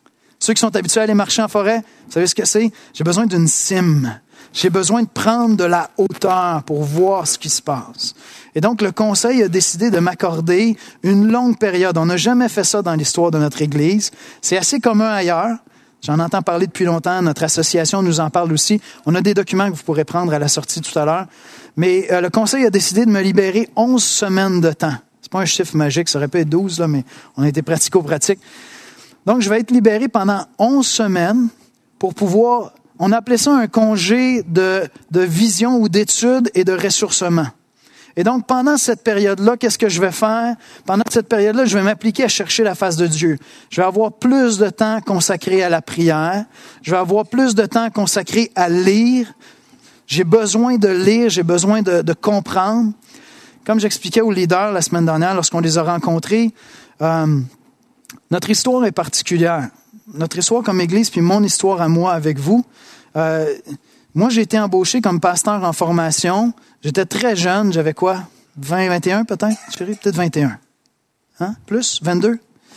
Ceux qui sont habitués à aller marcher en forêt, vous savez ce que c'est? J'ai besoin d'une cime. J'ai besoin de prendre de la hauteur pour voir ce qui se passe. Et donc, le conseil a décidé de m'accorder une longue période. On n'a jamais fait ça dans l'histoire de notre Église. C'est assez commun ailleurs. J'en entends parler depuis longtemps. Notre association nous en parle aussi. On a des documents que vous pourrez prendre à la sortie tout à l'heure. Mais euh, le conseil a décidé de me libérer onze semaines de temps. C'est pas un chiffre magique, ça aurait pu être douze, là, mais on a été pratico-pratique. Donc, je vais être libéré pendant onze semaines pour pouvoir... On appelait ça un congé de, de vision ou d'études et de ressourcement. Et donc, pendant cette période-là, qu'est-ce que je vais faire? Pendant cette période-là, je vais m'appliquer à chercher la face de Dieu. Je vais avoir plus de temps consacré à la prière. Je vais avoir plus de temps consacré à lire. J'ai besoin de lire, j'ai besoin de, de comprendre. Comme j'expliquais aux leaders la semaine dernière, lorsqu'on les a rencontrés, euh, notre histoire est particulière. Notre histoire comme Église, puis mon histoire à moi avec vous. Euh, moi, j'ai été embauché comme pasteur en formation. J'étais très jeune, j'avais quoi? vingt, vingt et un peut-être? Chérie, peut-être vingt et un. Hein? Plus? vingt-deux?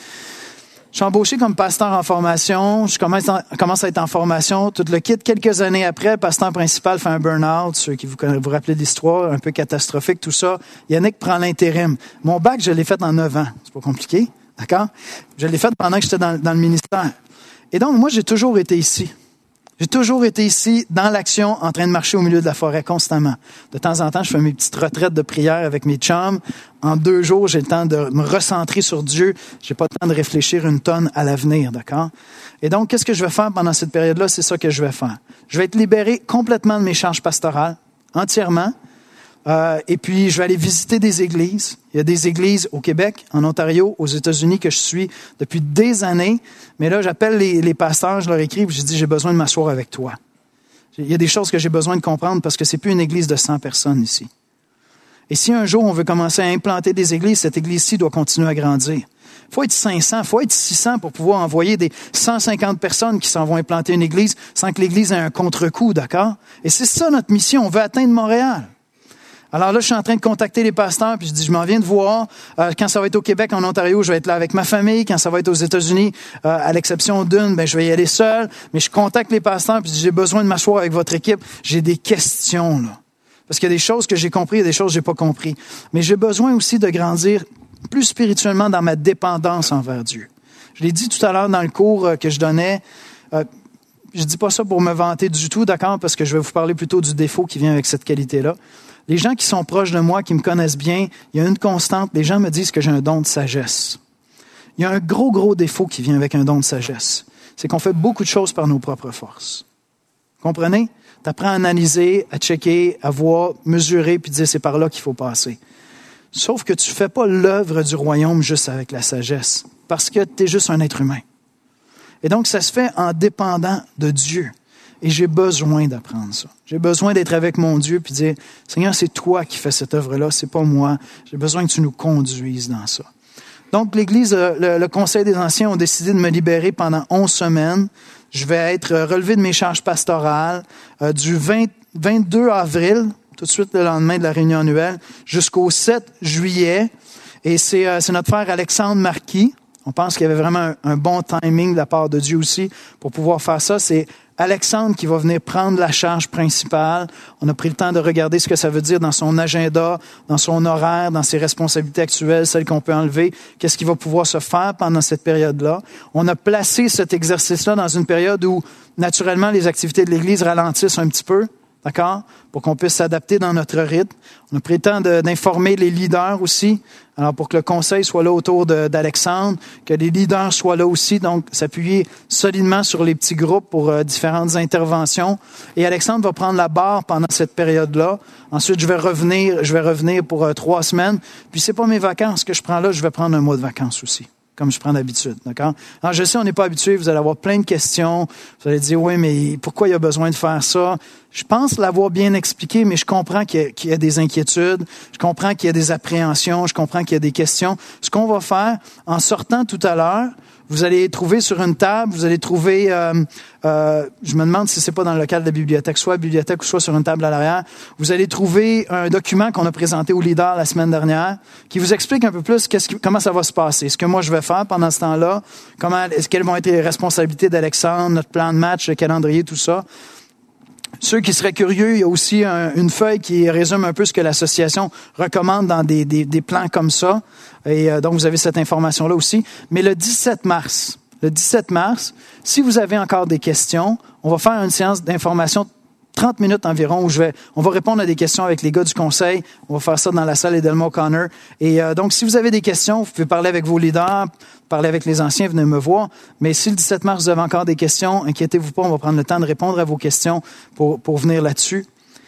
Je suis embauché comme pasteur en formation. Je commence, en, commence à être en formation. Tout le kit. Quelques années après, le pasteur principal fait un burn-out. Ceux qui vous, vous rappelez l'histoire, un peu catastrophique, tout ça. Yannick prend l'intérim. Mon bac, je l'ai fait en neuf ans. C'est pas compliqué. D'accord? Je l'ai fait pendant que j'étais dans, dans le ministère. Et donc, moi, j'ai toujours été ici. J'ai toujours été ici, dans l'action, en train de marcher au milieu de la forêt constamment. De temps en temps, je fais mes petites retraites de prière avec mes chums. En deux jours, j'ai le temps de me recentrer sur Dieu. J'ai pas le temps de réfléchir une tonne à l'avenir, d'accord? Et donc, qu'est-ce que je vais faire pendant cette période-là? C'est ça que je vais faire. Je vais être libéré complètement de mes charges pastorales, entièrement. Euh, et puis, je vais aller visiter des églises. Il y a des églises au Québec, en Ontario, aux États-Unis que je suis depuis des années. Mais là, j'appelle les, les pasteurs, je leur écris, je dis, j'ai besoin de m'asseoir avec toi. Il y a des choses que j'ai besoin de comprendre parce que c'est plus une église de cent personnes ici. Et si un jour on veut commencer à implanter des églises, cette église-ci doit continuer à grandir. Il faut être cinq cents, il faut être six cents pour pouvoir envoyer des cent cinquante personnes qui s'en vont implanter une église sans que l'église ait un contre-coup, d'accord? Et c'est ça notre mission, on veut atteindre Montréal. Alors là, je suis en train de contacter les pasteurs, puis je dis, je m'en viens de voir. Euh, quand ça va être au Québec, en Ontario, je vais être là avec ma famille. Quand ça va être aux États-Unis, euh, à l'exception d'une, ben je vais y aller seul. Mais je contacte les pasteurs, puis je dis, j'ai besoin de m'asseoir avec votre équipe. J'ai des questions, là. Parce qu'il y a des choses que j'ai compris, il y a des choses que j'ai pas compris. Mais j'ai besoin aussi de grandir plus spirituellement dans ma dépendance envers Dieu. Je l'ai dit tout à l'heure dans le cours que je donnais. Euh, je dis pas ça pour me vanter du tout, d'accord, parce que je vais vous parler plutôt du défaut qui vient avec cette qualité-là. Les gens qui sont proches de moi, qui me connaissent bien, il y a une constante. Les gens me disent que j'ai un don de sagesse. Il y a un gros, gros défaut qui vient avec un don de sagesse. C'est qu'on fait beaucoup de choses par nos propres forces. Comprenez? Tu apprends à analyser, à checker, à voir, mesurer, puis dire c'est par là qu'il faut passer. Sauf que tu ne fais pas l'œuvre du royaume juste avec la sagesse, parce que tu es juste un être humain. Et donc, ça se fait en dépendant de Dieu. Et j'ai besoin d'apprendre ça. J'ai besoin d'être avec mon Dieu puis dire, Seigneur, c'est toi qui fais cette œuvre-là, c'est pas moi. J'ai besoin que tu nous conduises dans ça. Donc, l'Église, le, le Conseil des Anciens ont décidé de me libérer pendant onze semaines. Je vais être relevé de mes charges pastorales euh, du vingt, vingt-deux avril, tout de suite le lendemain de la réunion annuelle, jusqu'au sept juillet. Et c'est, euh, c'est notre frère Alexandre Marquis. On pense qu'il y avait vraiment un, un bon timing de la part de Dieu aussi pour pouvoir faire ça. C'est Alexandre qui va venir prendre la charge principale. On a pris le temps de regarder ce que ça veut dire dans son agenda, dans son horaire, dans ses responsabilités actuelles, celles qu'on peut enlever. Qu'est-ce qui va pouvoir se faire pendant cette période-là? On a placé cet exercice-là dans une période où, naturellement, les activités de l'Église ralentissent un petit peu. D'accord? Pour qu'on puisse s'adapter dans notre rythme. On a pris le temps de, d'informer les leaders aussi. Alors, pour que le conseil soit là autour de, d'Alexandre, que les leaders soient là aussi, donc s'appuyer solidement sur les petits groupes pour euh, différentes interventions. Et Alexandre va prendre la barre pendant cette période-là. Ensuite, je vais revenir, je vais revenir pour euh, trois semaines. Puis, c'est pas mes vacances que je prends là, je vais prendre un mois de vacances aussi, comme je prends d'habitude, d'accord? Alors, je sais, on n'est pas habitué, vous allez avoir plein de questions. Vous allez dire, oui, mais pourquoi il y a besoin de faire ça? Je pense l'avoir bien expliqué, mais je comprends qu'il y, a, qu'il y a des inquiétudes, je comprends qu'il y a des appréhensions, je comprends qu'il y a des questions. Ce qu'on va faire, en sortant tout à l'heure, vous allez trouver sur une table, vous allez trouver, euh, euh, je me demande si c'est pas dans le local de la bibliothèque, soit à la bibliothèque ou soit sur une table à l'arrière, vous allez trouver un document qu'on a présenté au leader la semaine dernière, qui vous explique un peu plus qu'est-ce qui, comment ça va se passer, ce que moi je vais faire pendant ce temps-là, comment, quelles vont être les responsabilités d'Alexandre, notre plan de match, le calendrier, tout ça. Ceux qui seraient curieux, il y a aussi un, une feuille qui résume un peu ce que l'association recommande dans des, des, des plans comme ça. Et euh, donc, vous avez cette information-là aussi. Mais le dix-sept mars, le dix-sept mars, si vous avez encore des questions, on va faire une séance d'information trente minutes environ où je vais, on va répondre à des questions avec les gars du conseil. On va faire ça dans la salle Edelmo Connor. Et euh, donc, si vous avez des questions, vous pouvez parler avec vos leaders, parler avec les anciens, venez me voir. Mais si le dix-sept mars, vous avez encore des questions, inquiétez-vous pas, on va prendre le temps de répondre à vos questions pour, pour venir là-dessus.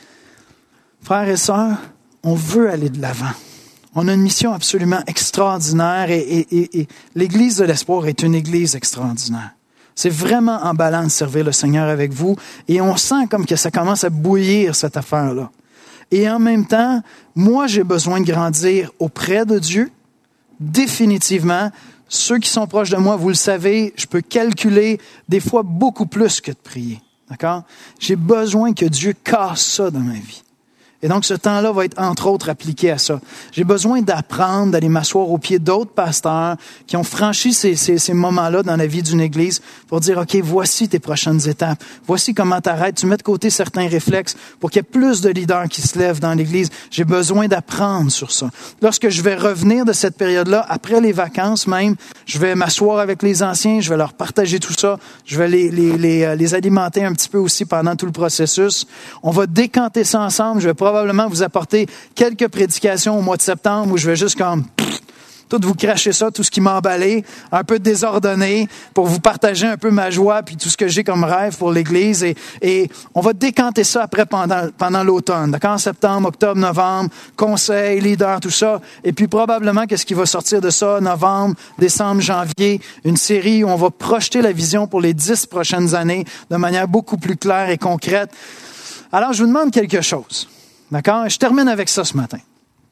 Frères et sœurs, on veut aller de l'avant. On a une mission absolument extraordinaire et, et, et, et l'Église de l'Espoir est une Église extraordinaire. C'est vraiment emballant de servir le Seigneur avec vous. Et on sent comme que ça commence à bouillir, cette affaire-là. Et en même temps, moi, j'ai besoin de grandir auprès de Dieu. Définitivement, ceux qui sont proches de moi, vous le savez, je peux calculer des fois beaucoup plus que de prier. D'accord? J'ai besoin que Dieu casse ça dans ma vie. Et donc, ce temps-là va être, entre autres, appliqué à ça. J'ai besoin d'apprendre, d'aller m'asseoir au pied d'autres pasteurs qui ont franchi ces, ces, ces moments-là dans la vie d'une Église pour dire, OK, voici tes prochaines étapes. Voici comment t'arrêtes. Tu mets de côté certains réflexes pour qu'il y ait plus de leaders qui se lèvent dans l'Église. J'ai besoin d'apprendre sur ça. Lorsque je vais revenir de cette période-là, après les vacances même, je vais m'asseoir avec les anciens, je vais leur partager tout ça. Je vais les, les, les, les alimenter un petit peu aussi pendant tout le processus. On va décanter ça ensemble. Je vais probablement vous apporter quelques prédications au mois de septembre où je vais juste comme pff, tout vous cracher ça, tout ce qui m'a emballé, un peu désordonné pour vous partager un peu ma joie puis tout ce que j'ai comme rêve pour l'Église. Et, et on va décanter ça après pendant, pendant l'automne. D'accord? En septembre, octobre, novembre, conseil, leader, tout ça. Et puis probablement qu'est-ce qui va sortir de ça, novembre, décembre, janvier, une série où on va projeter la vision pour les dix prochaines années de manière beaucoup plus claire et concrète. Alors, je vous demande quelque chose. D'accord? Je termine avec ça ce matin.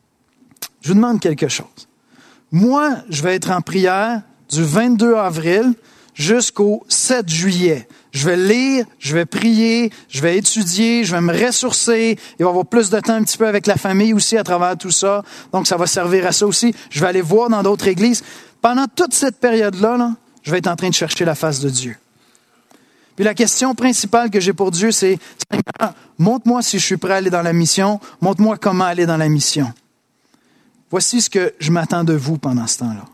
Je vous demande quelque chose. Moi, je vais être en prière du vingt-deux avril jusqu'au sept juillet. Je vais lire, je vais prier, je vais étudier, je vais me ressourcer. Il va y avoir plus de temps un petit peu avec la famille aussi à travers tout ça. Donc, ça va servir à ça aussi. Je vais aller voir dans d'autres églises. Pendant toute cette période-là, là, je vais être en train de chercher la face de Dieu. Puis la question principale que j'ai pour Dieu, c'est « Seigneur, montre-moi si je suis prêt à aller dans la mission. Montre-moi comment aller dans la mission. » Voici ce que je m'attends de vous pendant ce temps-là.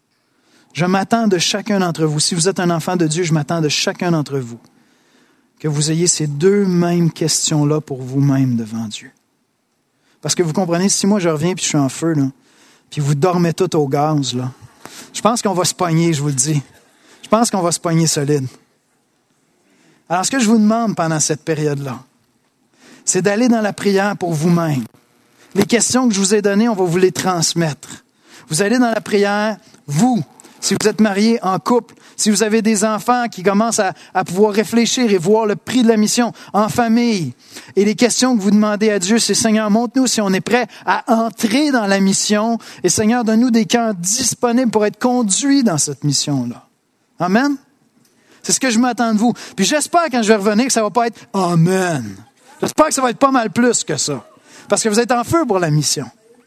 Je m'attends de chacun d'entre vous. Si vous êtes un enfant de Dieu, je m'attends de chacun d'entre vous que vous ayez ces deux mêmes questions-là pour vous-même devant Dieu. Parce que vous comprenez, si moi je reviens puis je suis en feu, là, puis vous dormez tout au gaz, là, je pense qu'on va se pogner, je vous le dis. Je pense qu'on va se pogner solide. Alors, ce que je vous demande pendant cette période-là, c'est d'aller dans la prière pour vous-même. Les questions que je vous ai données, on va vous les transmettre. Vous allez dans la prière, vous, si vous êtes marié en couple, si vous avez des enfants qui commencent à, à pouvoir réfléchir et voir le prix de la mission en famille. Et les questions que vous demandez à Dieu, c'est « Seigneur, montre-nous si on est prêt à entrer dans la mission. Et Seigneur, donne-nous des cœurs disponibles pour être conduits dans cette mission-là. » Amen? C'est ce que je m'attends de vous. Puis j'espère, quand je vais revenir, que ça va pas être « Amen ». J'espère que ça va être pas mal plus que ça. Parce que vous êtes en feu pour la mission.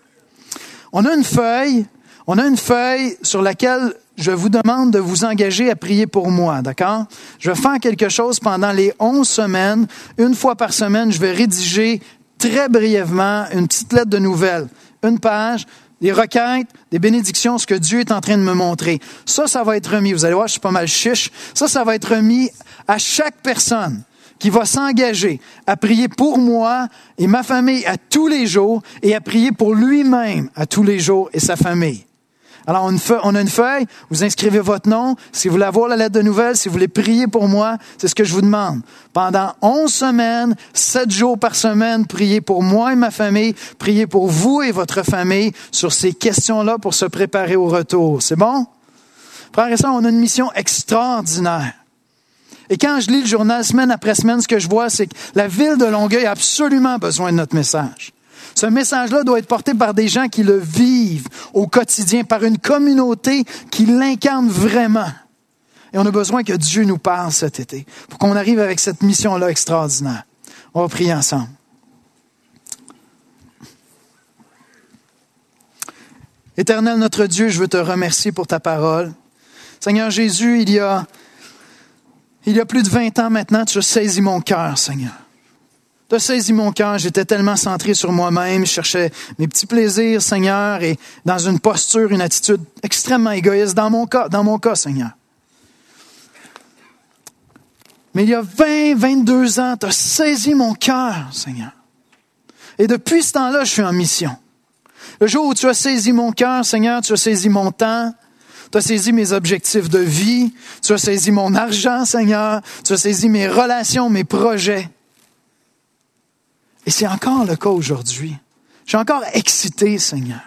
On a une feuille, on a une feuille sur laquelle je vous demande de vous engager à prier pour moi, d'accord? Je vais faire quelque chose pendant les onze semaines. Une fois par semaine, je vais rédiger très brièvement une petite lettre de nouvelles. Une page, des requêtes, des bénédictions, ce que Dieu est en train de me montrer. Ça, ça va être remis. Vous allez voir, je suis pas mal chiche. Ça, ça va être remis à chaque personne qui va s'engager à prier pour moi et ma famille à tous les jours et à prier pour lui-même à tous les jours et sa famille. Alors, on a une feuille, on a une feuille, vous inscrivez votre nom. Si vous voulez avoir la lettre de nouvelles, si vous voulez prier pour moi, c'est ce que je vous demande. Pendant onze semaines, sept jours par semaine, priez pour moi et ma famille, priez pour vous et votre famille sur ces questions-là pour se préparer au retour. C'est bon? Frères et sœurs, on a une mission extraordinaire. Et quand je lis le journal semaine après semaine, ce que je vois, c'est que la ville de Longueuil a absolument besoin de notre message. Ce message-là doit être porté par des gens qui le vivent au quotidien, par une communauté qui l'incarne vraiment. Et on a besoin que Dieu nous parle cet été pour qu'on arrive avec cette mission-là extraordinaire. On va prier ensemble. Éternel notre Dieu, je veux te remercier pour ta parole. Seigneur Jésus, il y a, il y a plus de vingt ans maintenant, tu as saisi mon cœur, Seigneur. Tu as saisi mon cœur, j'étais tellement centré sur moi-même, je cherchais mes petits plaisirs, Seigneur, et dans une posture, une attitude extrêmement égoïste, dans mon cas, dans mon cas, Seigneur. Mais il y a vingt, vingt-deux ans, tu as saisi mon cœur, Seigneur. Et depuis ce temps-là, je suis en mission. Le jour où tu as saisi mon cœur, Seigneur, tu as saisi mon temps, tu as saisi mes objectifs de vie, tu as saisi mon argent, Seigneur, tu as saisi mes relations, mes projets. Et c'est encore le cas aujourd'hui. Je suis encore excité, Seigneur.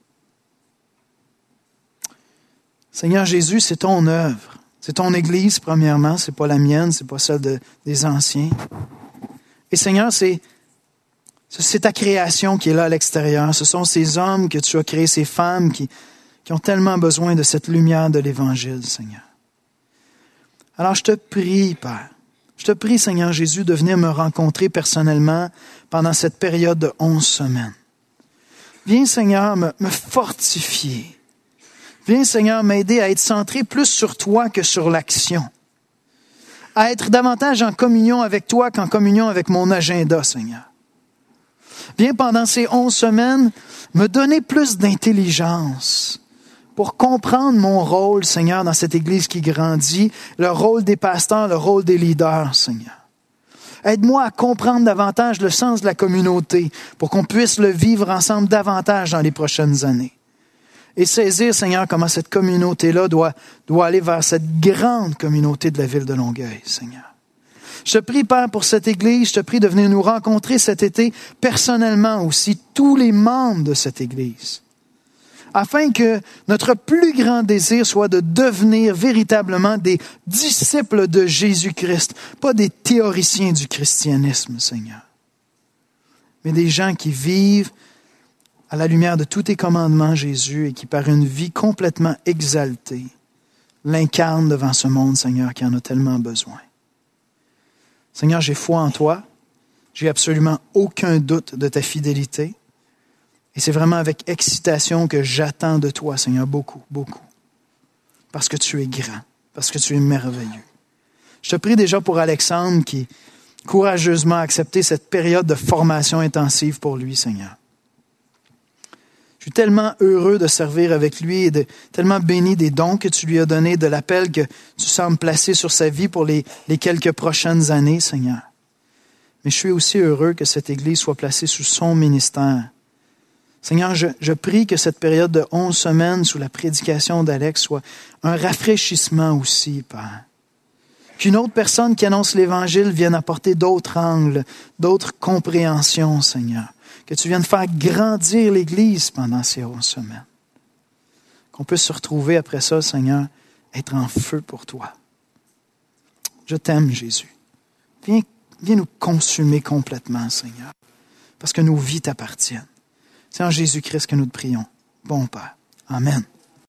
Seigneur Jésus, c'est ton œuvre. C'est ton Église, premièrement. C'est pas la mienne, c'est pas celle de, des anciens. Et Seigneur, c'est C'est ta création qui est là à l'extérieur. Ce sont ces hommes que tu as créés, ces femmes qui, qui ont tellement besoin de cette lumière de l'Évangile, Seigneur. Alors je te prie, Père, je te prie, Seigneur Jésus, de venir me rencontrer personnellement pendant cette période de onze semaines. Viens, Seigneur, me, me fortifier. Viens, Seigneur, m'aider à être centré plus sur toi que sur l'action. À être davantage en communion avec toi qu'en communion avec mon agenda, Seigneur. Viens pendant ces onze semaines me donner plus d'intelligence pour comprendre mon rôle, Seigneur, dans cette Église qui grandit, le rôle des pasteurs, le rôle des leaders, Seigneur. Aide-moi à comprendre davantage le sens de la communauté pour qu'on puisse le vivre ensemble davantage dans les prochaines années. Et saisir, Seigneur, comment cette communauté-là doit, doit aller vers cette grande communauté de la ville de Longueuil, Seigneur. Je te prie, Père, pour cette Église, je te prie de venir nous rencontrer cet été, personnellement aussi, tous les membres de cette Église, afin que notre plus grand désir soit de devenir véritablement des disciples de Jésus-Christ, pas des théoriciens du christianisme, Seigneur, mais des gens qui vivent à la lumière de tous tes commandements, Jésus, et qui, par une vie complètement exaltée, l'incarnent devant ce monde, Seigneur, qui en a tellement besoin. Seigneur, j'ai foi en toi. J'ai absolument aucun doute de ta fidélité. Et c'est vraiment avec excitation que j'attends de toi, Seigneur, beaucoup, beaucoup. Parce que tu es grand, parce que tu es merveilleux. Je te prie déjà pour Alexandre qui courageusement a accepté cette période de formation intensive pour lui, Seigneur. Je suis tellement heureux de servir avec lui et de, tellement béni des dons que tu lui as donnés, de l'appel que tu sembles placer sur sa vie pour les, les quelques prochaines années, Seigneur. Mais je suis aussi heureux que cette Église soit placée sous son ministère. Seigneur, je, je prie que cette période de onze semaines sous la prédication d'Alex soit un rafraîchissement aussi, Père. Qu'une autre personne qui annonce l'Évangile vienne apporter d'autres angles, d'autres compréhensions, Seigneur. Que tu viennes faire grandir l'Église pendant ces onze semaines. Qu'on puisse se retrouver après ça, Seigneur, être en feu pour toi. Je t'aime, Jésus. Viens, viens nous consumer complètement, Seigneur, parce que nos vies t'appartiennent. C'est en Jésus-Christ que nous te prions. Bon Père. Amen.